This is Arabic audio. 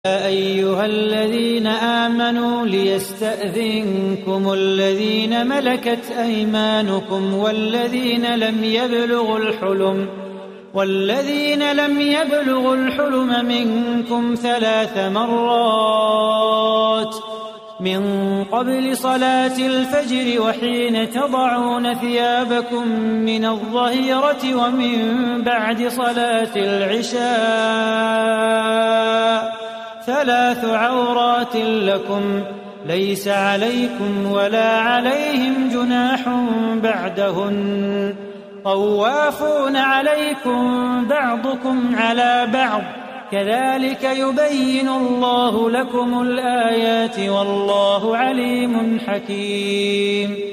يا أيها الذين آمنوا ليستأذنكم الذين ملكت أيمانكم والذين لم يبلغوا الحلم منكم 3 مرات من قبل صلاة الفجر وحين تضعون ثيابكم من الظهيرة ومن بعد صلاة العشاء 3 عورات لكم ليس عليكم ولا عليهم جناح بعدهن طوافون عليكم بعضكم على بعض كذلك يبين الله لكم الآيات والله عليم حكيم.